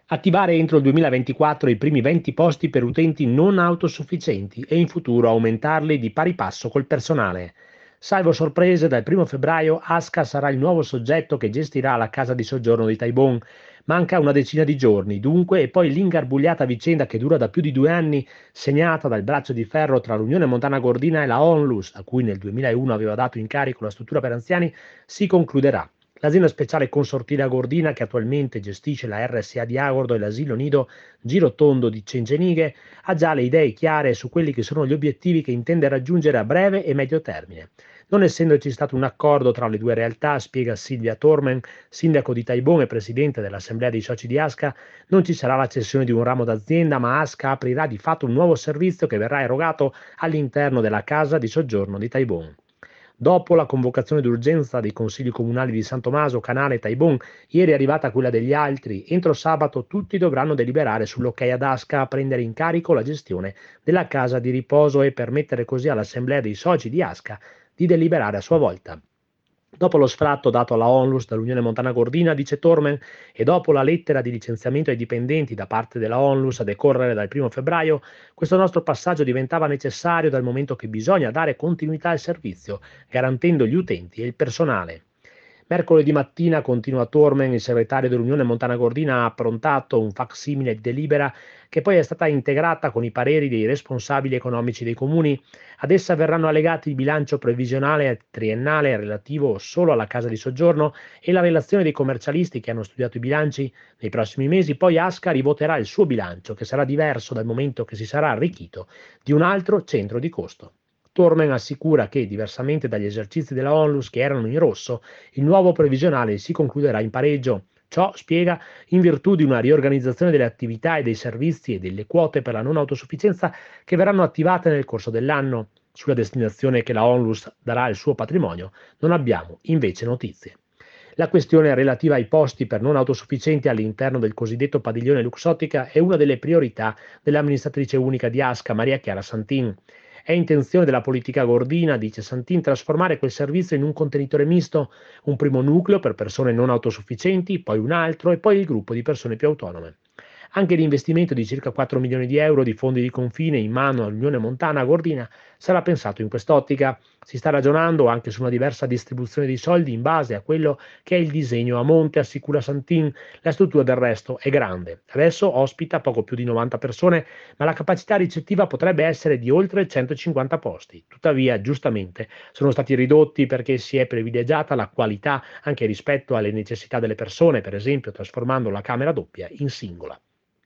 Attivare entro il 2024 i primi 20 posti per utenti non autosufficienti e in futuro aumentarli di pari passo col personale. Salvo sorprese, dal 1 febbraio ASCA sarà il nuovo soggetto che gestirà la casa di soggiorno di Taibon. Manca una decina di giorni, dunque, e poi l'ingarbugliata vicenda che dura da più di 2 anni, segnata dal braccio di ferro tra l'Unione Montana Gordina e la Onlus, a cui nel 2001 aveva dato incarico la struttura per anziani, si concluderà. L'azienda speciale consortile Agordina, che attualmente gestisce la RSA di Agordo e l'asilo nido Girotondo di Cencenighe, ha già le idee chiare su quelli che sono gli obiettivi che intende raggiungere a breve e medio termine. Non essendoci stato un accordo tra le due realtà, spiega Silvia Tormen, sindaco di Taibon e presidente dell'Assemblea dei soci di ASCA, non ci sarà la cessione di un ramo d'azienda, ma ASCA aprirà di fatto un nuovo servizio che verrà erogato all'interno della casa di soggiorno di Taibon. Dopo la convocazione d'urgenza dei consigli comunali di San Tommaso, Canale e Taibon, ieri è arrivata quella degli altri. Entro sabato tutti dovranno deliberare sull'ok ad ASCA a prendere in carico la gestione della casa di riposo e permettere così all'assemblea dei soci di ASCA di deliberare a sua volta. Dopo lo sfratto dato alla Onlus dall'Unione Montana Gordina, dice Tormen, e dopo la lettera di licenziamento ai dipendenti da parte della Onlus a decorrere dal 1 febbraio, questo nostro passaggio diventava necessario dal momento che bisogna dare continuità al servizio, garantendo gli utenti e il personale. Mercoledì mattina, continua Tormen, il segretario dell'Unione Montana Gordina ha approntato un facsimile di delibera che poi è stata integrata con i pareri dei responsabili economici dei comuni. Ad essa verranno allegati il bilancio previsionale triennale relativo solo alla casa di soggiorno e la relazione dei commercialisti che hanno studiato i bilanci. Nei prossimi mesi poi ASCA rivoterà il suo bilancio, che sarà diverso dal momento che si sarà arricchito di un altro centro di costo. Tormen assicura che, diversamente dagli esercizi della Onlus che erano in rosso, il nuovo previsionale si concluderà in pareggio. Ciò, spiega, in virtù di una riorganizzazione delle attività e dei servizi e delle quote per la non autosufficienza che verranno attivate nel corso dell'anno. Sulla destinazione che la Onlus darà al suo patrimonio non abbiamo invece notizie. La questione relativa ai posti per non autosufficienti all'interno del cosiddetto padiglione Luxottica è una delle priorità dell'amministratrice unica di ASCA, Maria Chiara Santin. È intenzione della politica Gordina, dice Santin, trasformare quel servizio in un contenitore misto, un primo nucleo per persone non autosufficienti, poi un altro e poi il gruppo di persone più autonome. Anche l'investimento di circa 4 milioni di euro di fondi di confine in mano all'Unione Montana Gordina sarà pensato in quest'ottica. Si sta ragionando anche su una diversa distribuzione dei soldi in base a quello che è il disegno a monte, assicura Santin. La struttura del resto è grande. Adesso ospita poco più di 90 persone, ma la capacità ricettiva potrebbe essere di oltre 150 posti. Tuttavia, giustamente, sono stati ridotti perché si è privilegiata la qualità anche rispetto alle necessità delle persone, per esempio trasformando la camera doppia in singola.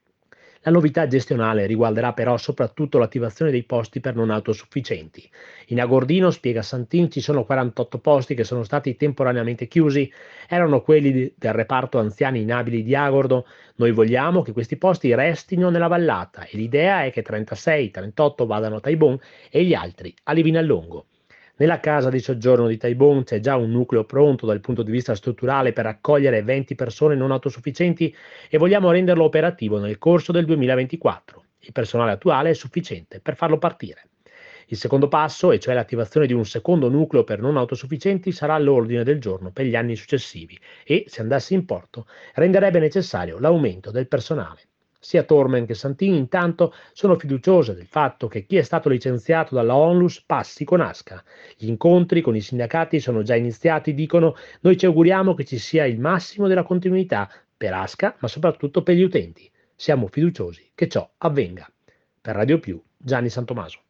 La novità gestionale riguarderà però soprattutto l'attivazione dei posti per non autosufficienti. In Agordino, spiega Santin, ci sono 48 posti che sono stati temporaneamente chiusi, erano quelli del reparto anziani inabili di Agordo. Noi vogliamo che questi posti restino nella vallata e l'idea è che 36-38 vadano a Taibon e gli altri a Livinallongo. Nella casa di soggiorno di Taibon c'è già un nucleo pronto dal punto di vista strutturale per accogliere 20 persone non autosufficienti e vogliamo renderlo operativo nel corso del 2024. Il personale attuale è sufficiente per farlo partire. Il secondo passo, e cioè l'attivazione di un secondo nucleo per non autosufficienti, sarà all'ordine del giorno per gli anni successivi e, se andasse in porto, renderebbe necessario l'aumento del personale. Sia Tormen che Santini intanto sono fiduciose del fatto che chi è stato licenziato dalla Onlus passi con ASCA. Gli incontri con i sindacati sono già iniziati, dicono, noi ci auguriamo che ci sia il massimo della continuità per ASCA, ma soprattutto per gli utenti. Siamo fiduciosi che ciò avvenga. Per Radio Più, Gianni Santomaso.